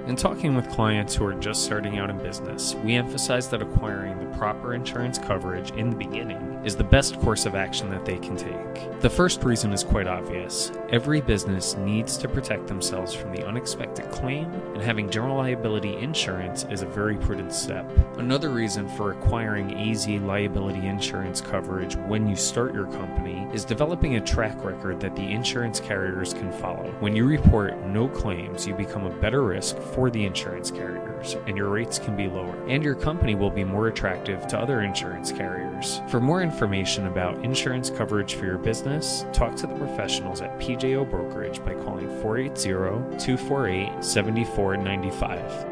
In talking with clients who are just starting out in business, we emphasize that acquiring the proper insurance coverage in the beginning is the best course of action that they can take. The first reason is quite obvious. Every business needs to protect themselves from the unexpected claim, and having general liability insurance is a very prudent step. Another reason for acquiring easy liability insurance coverage when you start your company is developing a track record that the insurance carriers can follow. When you report no claims, you become a better risk for the insurance carriers, and your rates can be lower, and your company will be more attractive to other insurance carriers. For more information about insurance coverage for your business, talk to the professionals at PJO Brokerage by calling 480-248-7495.